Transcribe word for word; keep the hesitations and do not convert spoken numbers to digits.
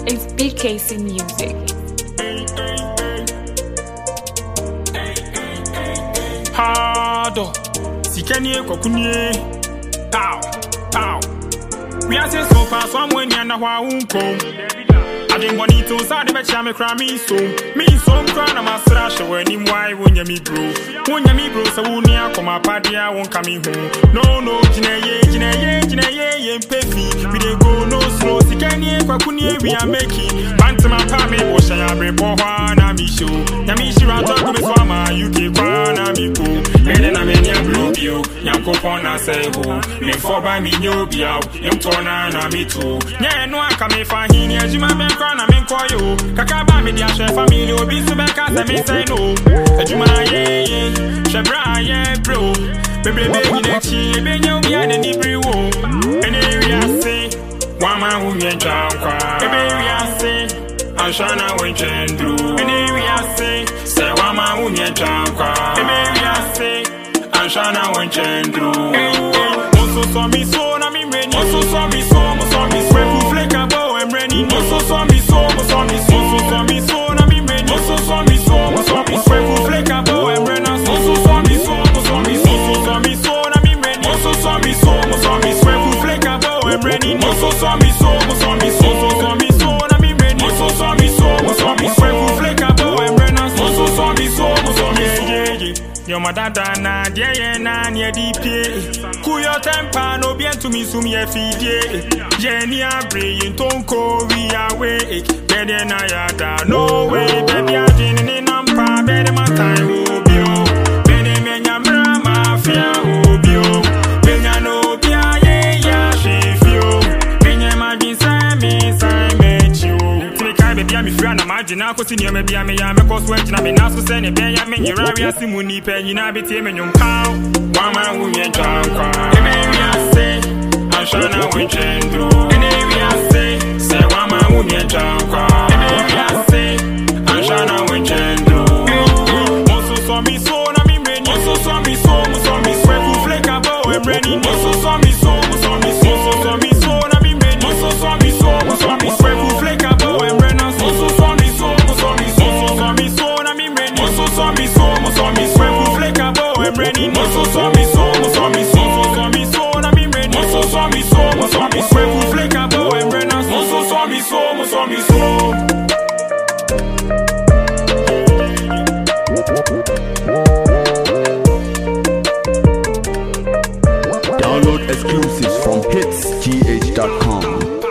It's B K C Music. Hardo, Sikanye Kokunye, Pow, Pow. We are saying so far, someone in the Waunko. I didn't want to say the best me cry me so. Me so cry na masrash when him why when you me bro. When you me bro, so when you come up party, I won't come home. No, no, jine ye, jine ye, jine ye, ye pefi. We dey go no slow, Sikanye Kokunye we are making. Bantama pa me, Osha ya bre poha na mi show. Ya mi shira talk to me swama, you keep na mi po. And then I mean ya blow you, ya kopon na say ho. Me for by me yo be out, yam torna na me too. Yeah, no I come if I hear ya, Jima me cry na me call you. Kakaba me dia share family, obi so be cause me say no. Jima ye ye, shebra ye bro. Baby baby nechi, be you be an any bri wo. And area say, Wama wu yen jankwa. Baby area say, Ashana wen chendru. And area say, say Wama wu yen jankwa. Baby area say, Ashana wen chendru. Oso so mi so na mi meni. Oso so mi so, mo so mi so. Weku fleka bo em reni. Oso so mi so, mo so mi so. Oso so mi so na mi meni. Oso so mi so, mo so mi so. Weku fleka bo em rena. Oso so mi so, mo so mi so. Oso so mi so na mi meni. Oso so mi so, mo so mi so. Weku fleka bo em reni. Oso so mi so, mo so mi so. Oso so mi so na mi meni. Oso so mi so, mo so mi so. Weku fleka bo em rena. Oso so mi so, mo so mi so. Yo madada na die ye na nye di pie. Kuyo tempa no bien to me sum ye fidie. Jenny abre yin tonko we away. Bede na yada no way. Baby a jin ni nampa bede ma time obio. Bede me nyamra mafia obio. Benya no bia ye ya shefio. Benya ma jin sa me sa me chiu. Timi kai baby a mi free na ma jina ko senior me bia me ya me ko sweat na me na so say ne ben ya me nyira wi asimuni pe nyina betie me nyum kaw. Wama wu yen jankwa. Ebe wi ase, Ashana wen chendru. Ebe wi ase, say Wama wu yen jankwa. Ebe wi ase, Ashana wen chendru. Oso so mi so na mi meni. Oso so mi so, mo so mi so. Weku fleka bo em reni. Oso so mi so, mo so mi so. Oso so mi so na mi meni. Oso so mi so, mo so mi so. Weku fleka bo em rena. Oso so mi so, mo so mi so. Oso so mi so na mi meni. Oso so mi so, mo so mi so. Weku fleka bo em reni. Oso so mi so, mo so mi so. Oso so mi so na mi meni. Oso so mi so, mo so mi so. Weku fleka bo em rena. Oso so mi so, mo so mi so. Download exclusives from hits g h dot com.